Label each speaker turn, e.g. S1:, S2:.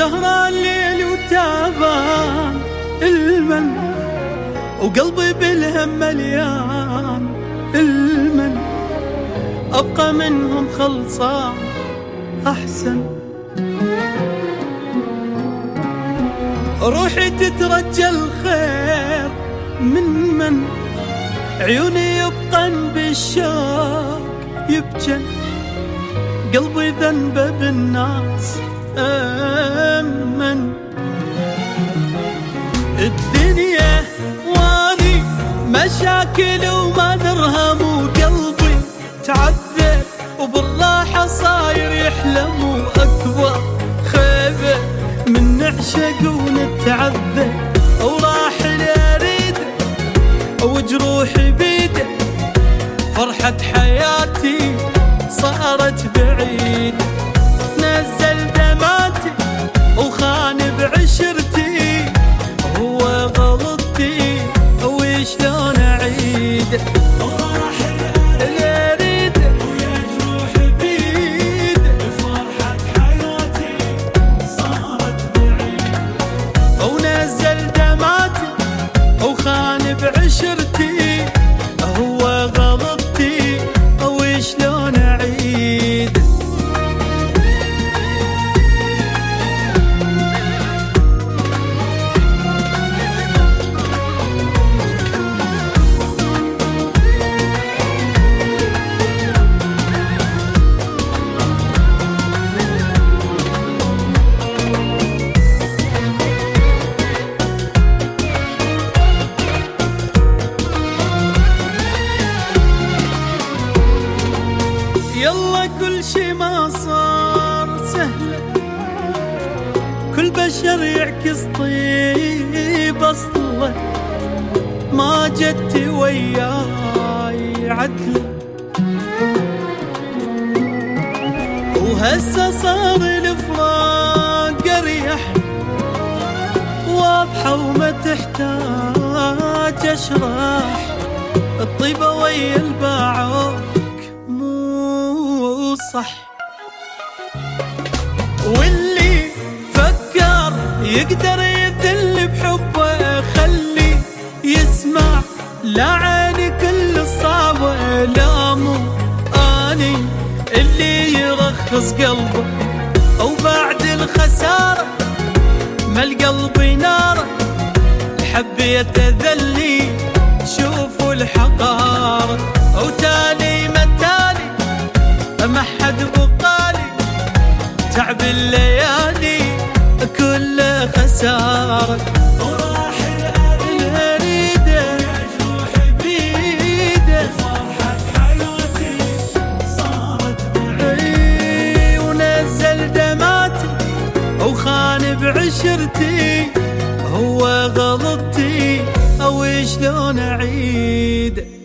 S1: سهران ليل وتعبان المن، وقلبي بالهم مليان المن، أبقى منهم خلصان أحسن. روحي تترجى الخير من عيوني يبقن بالشوق يبجن، قلبي ذنبه بالناس أمن. الدنيا واني مشاكل وما درهم، وقلبي تعذب وبالراحة صاير يحلم، وأكبر خيبة من نعشق ونتعذب، وراح لأريده وجروحي بيده، فرحة حياتي صارت بعيدة. نزل دمعتي وخان بعشرتي، هو غلطتي وشلون أعيده. وراح لأريده وجروحي بيده، فرحة حياتي صارت بعيدة. ونزل دمعتي وخان بعشرتي، هو غلطتي وشلون أعيد. يلا كل شي ما صار سهل، كل بشر يعكس طيب أصله، ما جدت وياي عدل، وهسه صار الفراق أريح، واضحة وما تحتاج أشرح، الطيبة ويا الباعوك صح. واللي فكر يقدر يذل بحبه، خلي يسمع لا عيني كل الصعبة، لا مو اني اللي يرخص قلبه، وبعد الخسارة ما القلب ناره، حبيت ذلي شوفوا الحقارة، وتالي متالي ما حد بقالي، تعب الليالي كله خسارة. وراح الأريده جروحي بيده، فرحة حياتي صارت بعيد. ونزل دمعتي وخان بعشرتي، هو غلطتي وشلون أعيد.